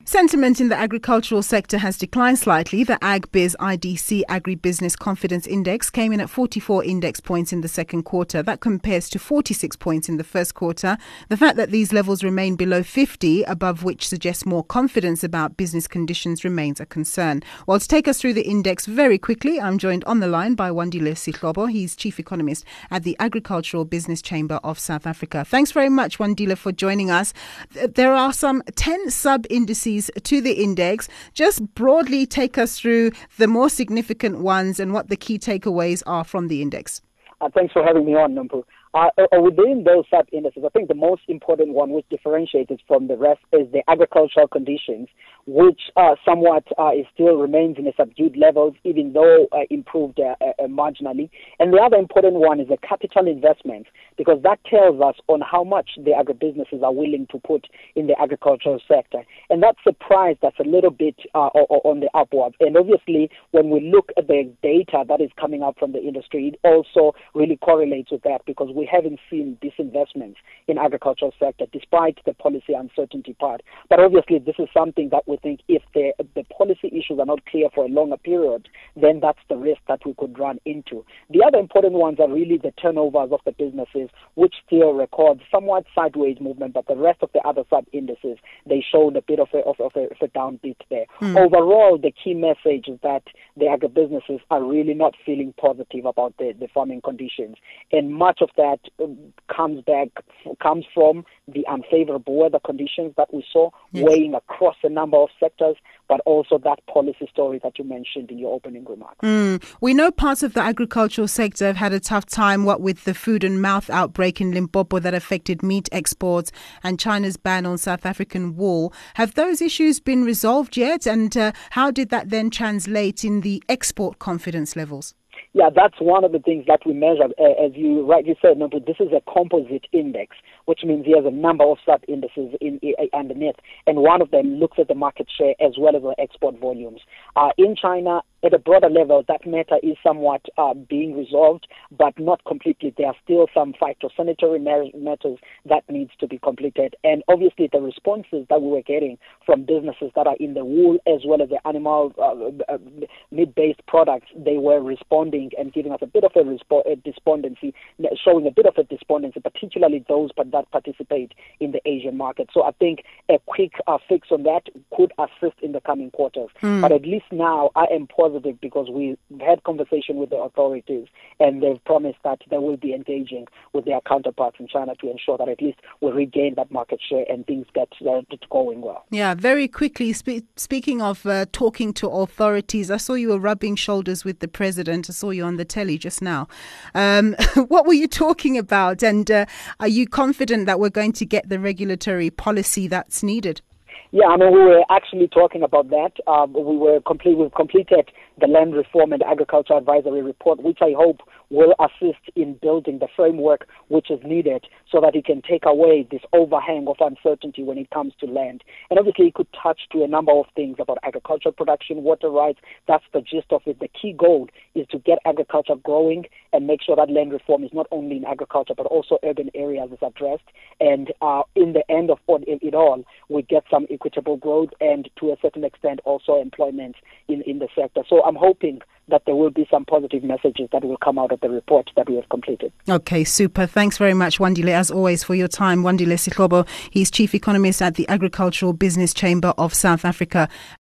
Sentiment in the agricultural sector has declined slightly. The AgBiz IDC Agribusiness Confidence Index came in at 44 index points in the second quarter. That compares to 46 points in the first quarter. The fact that these levels remain below 50, above which suggests more confidence about business conditions, remains a concern. Well, to take us through the index very quickly, I'm joined on the line by Wandile Sihlobo. He's Chief Economist at the Agricultural Business Chamber of South Africa. Thanks very much, Wandile, for joining us. There are some 10 sub-indices to the index. Just broadly take us through the more significant ones and what the key takeaways are from the index. Thanks for having me on, Nampu. Within those sub-indices, I think the most important one which differentiates it from the rest is the agricultural conditions, which somewhat still remains in a subdued levels, even though improved marginally. And the other important one is the capital investment, because that tells us on how much the agribusinesses are willing to put in the agricultural sector. And that surprised us a little bit on the upwards. And obviously, when we look at the data that is coming up from the industry, it also really correlates with that, because we haven't seen disinvestments in agricultural sector despite the policy uncertainty part. But obviously this is something that we think if the policy issues are not clear for a longer period, then that's the risk that we could run into. The other important ones are really the turnovers of the businesses, which still record somewhat sideways movement, but the rest of the other sub-indices, they showed a bit of a downbeat there. Overall, the key message is that the agribusinesses are really not feeling positive about the farming conditions. And much of that comes from the unfavorable weather conditions that we saw weighing across a number of sectors, but also that policy story that you mentioned in your opening remarks. We know parts of the agricultural sector have had a tough time, what with the food and mouth outbreak in Limpopo that affected meat exports and China's ban on South African wool. Have those issues been resolved yet? And how did that then translate in the export confidence levels? Yeah, that's one of the things that we measure. As you rightly said, no, but this is a composite index, which means there's a number of sub-indices underneath, and one of them looks at the market share as well as the export volumes. In China, at a broader level, that matter is somewhat being resolved, but not completely. There are still some phytosanitary matters that needs to be completed. And obviously the responses that we were getting from businesses that are in the wool as well as the animal meat-based products, they were responding and giving us a bit of a despondency, showing a bit of a despondency, particularly those that participate in the Asian market. So I think a quick fix on that could assist in the coming quarters. But at least now I am positive, because we've had conversation with the authorities and they've promised that they will be engaging with their counterparts in China to ensure that at least we regain that market share and things get going well. Yeah, very quickly, speaking of talking to authorities, I saw you were rubbing shoulders with the president. I saw you on the telly just now. What were you talking about? And are you confident that we're going to get the regulatory policy that's needed? Yeah, I mean, we were actually talking about that. We've completed the Land Reform and Agriculture Advisory Report, which I hope will assist in building the framework which is needed so that it can take away this overhang of uncertainty when it comes to land. And obviously it could touch to a number of things about agricultural production, water rights. That's the gist of it. The key goal is to get agriculture growing and make sure that land reform is not only in agriculture but also urban areas is addressed. And in the end of it all, we get some equitable growth and to a certain extent also employment in the sector. So I'm hoping that there will be some positive messages that will come out of the report that we have completed. Okay, super. Thanks very much, Wandile, as always, for your time. Wandile Sihlobo, he's Chief Economist at the Agricultural Business Chamber of South Africa.